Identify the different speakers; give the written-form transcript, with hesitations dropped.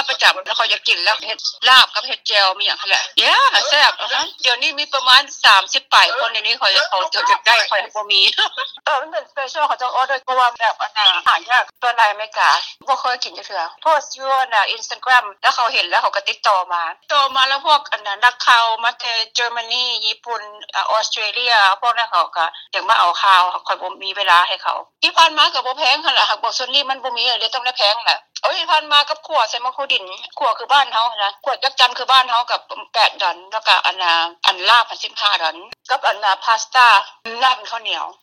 Speaker 1: ประจำแล้วเขาจะกินแล้วเฮ็ดลาบกับเฮ็ดแจ่วมีหยังหั่นแหละแซ่บเดี๋ยวนี้มีประมาณ30ปลายคนในนี้เขาจะได้ค่อยบ่มีมันเป็นสเปเชียลเขาจะออเดอร์เพราะว่าแบบอันน่ะหายากตัวในอเมริกาบ่เคยกินจักเทื่อโพสต์อยู่น่ะ Instagram แล้วเขาเห็นแล้วเขาก็ติดต่อมาแล้วพวกอันนั้นนักข่าวมาแต่เยอรมนีญี่ปุ่นออสเตรเลียพวกนั้นเขาก็อยากมาเอาข่าวค่อยบ่มีเวลาให้เขาที่ผ่านมาก็บ่แพงหั่นล่ะหากบ่ส่วนนี้มันบ่มีเลยต้องได้แพงแหละที่ผ่านมากับขั่วใส่มะคูดินขั่วคือบ้านเฮานะขั่วจักจั่นคือบ้านเฮากับ8ดอลแล้วก็อันลาบ15ดอลกับอันพาสต้าลาบข้าวเหนียว